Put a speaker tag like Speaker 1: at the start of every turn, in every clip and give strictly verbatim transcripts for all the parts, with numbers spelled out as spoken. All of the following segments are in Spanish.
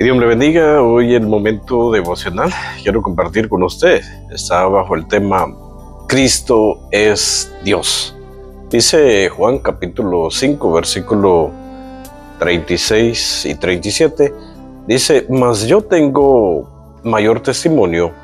Speaker 1: Que Dios le bendiga. Hoy el momento devocional quiero compartir con usted. Está bajo el tema Cristo es Dios. Dice Juan capítulo cinco, versículo treinta y seis y treinta y siete. Dice, mas yo tengo mayor testimonio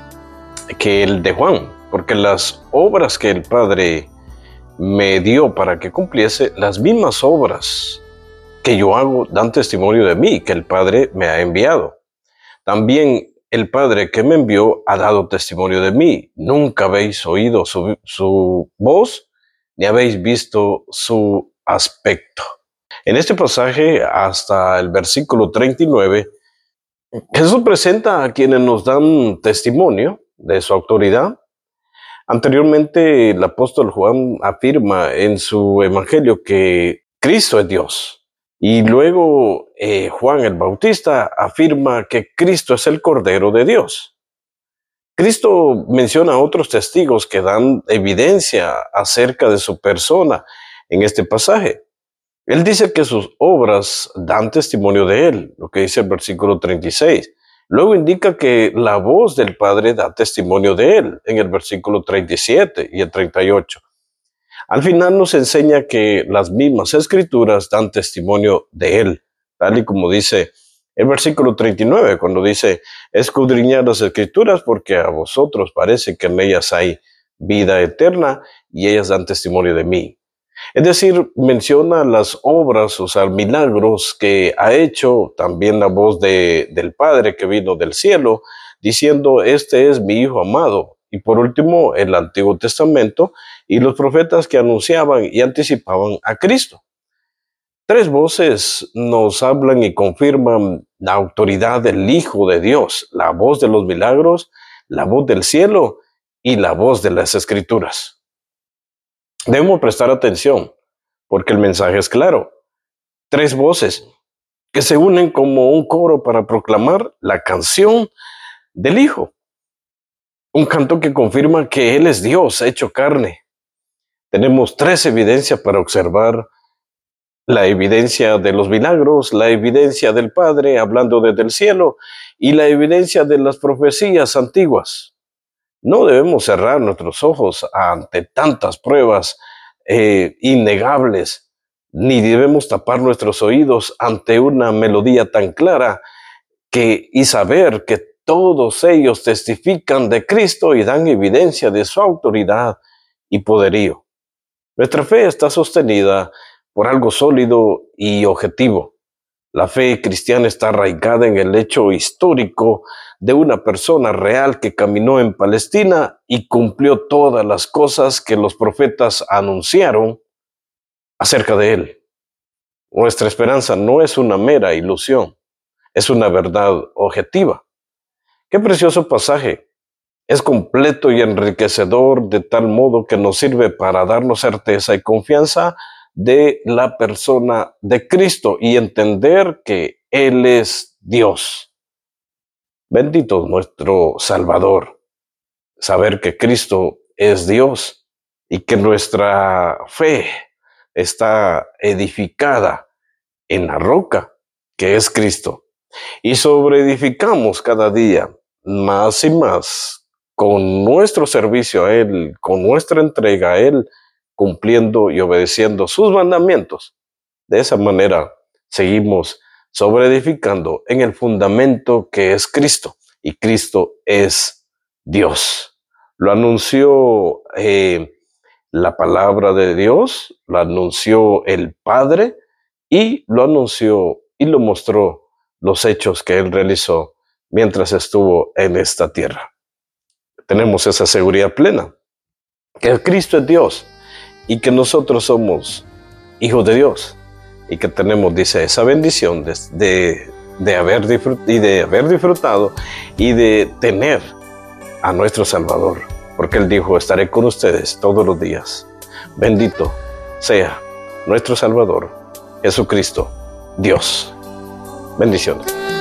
Speaker 1: que el de Juan, porque las obras que el Padre me dio para que cumpliese, las mismas obras que yo hago dan testimonio de mí, que el Padre me ha enviado. También el Padre que me envió ha dado testimonio de mí. Nunca habéis oído su, su voz, ni habéis visto su aspecto. En este pasaje, hasta el versículo treinta y nueve, Jesús presenta a quienes nos dan testimonio de su autoridad. Anteriormente, el apóstol Juan afirma en su evangelio que Cristo es Dios. Y luego eh, Juan el Bautista afirma que Cristo es el Cordero de Dios. Cristo menciona a otros testigos que dan evidencia acerca de su persona en este pasaje. Él dice que sus obras dan testimonio de él, lo que dice el versículo treinta y seis. Luego indica que la voz del Padre da testimonio de él en el versículo treinta y siete y el treinta y ocho. Al final nos enseña que las mismas escrituras dan testimonio de él, tal y como dice el versículo treinta y nueve, cuando dice, escudriñad las escrituras porque a vosotros parece que en ellas hay vida eterna y ellas dan testimonio de mí. Es decir, menciona las obras, o sea, milagros que ha hecho, también la voz de, del Padre que vino del cielo, diciendo, este es mi Hijo amado. Y por último, el Antiguo Testamento y los profetas que anunciaban y anticipaban a Cristo. Tres voces nos hablan y confirman la autoridad del Hijo de Dios, la voz de los milagros, la voz del cielo y la voz de las Escrituras. Debemos prestar atención, porque el mensaje es claro. Tres voces que se unen como un coro para proclamar la canción del Hijo. Un canto que confirma que Él es Dios hecho carne. Tenemos tres evidencias para observar la evidencia de los milagros, la evidencia del Padre hablando desde el cielo y la evidencia de las profecías antiguas. No debemos cerrar nuestros ojos ante tantas pruebas eh, innegables, ni debemos tapar nuestros oídos ante una melodía tan clara que, y saber que todos ellos testifican de Cristo y dan evidencia de su autoridad y poderío. Nuestra fe está sostenida por algo sólido y objetivo. La fe cristiana está arraigada en el hecho histórico de una persona real que caminó en Palestina y cumplió todas las cosas que los profetas anunciaron acerca de él. Nuestra esperanza no es una mera ilusión, es una verdad objetiva. Qué precioso pasaje. Es completo y enriquecedor de tal modo que nos sirve para darnos certeza y confianza de la persona de Cristo y entender que Él es Dios. Bendito nuestro Salvador. Saber que Cristo es Dios y que nuestra fe está edificada en la roca que es Cristo. Y sobreedificamos cada día más y más con nuestro servicio a Él, con nuestra entrega a Él, cumpliendo y obedeciendo sus mandamientos. De esa manera seguimos sobreedificando en el fundamento que es Cristo, y Cristo es Dios. Lo anunció eh, la palabra de Dios, lo anunció el Padre, y lo anunció y lo mostró los hechos que Él realizó mientras estuvo en esta tierra. Tenemos esa seguridad plena, que Cristo es Dios y que nosotros somos hijos de Dios y que tenemos, dice, esa bendición de, de, de, haber, disfrut- y de haber disfrutado y de tener a nuestro Salvador, porque Él dijo, estaré con ustedes todos los días. Bendito sea nuestro Salvador, Jesucristo, Dios. Bendiciones.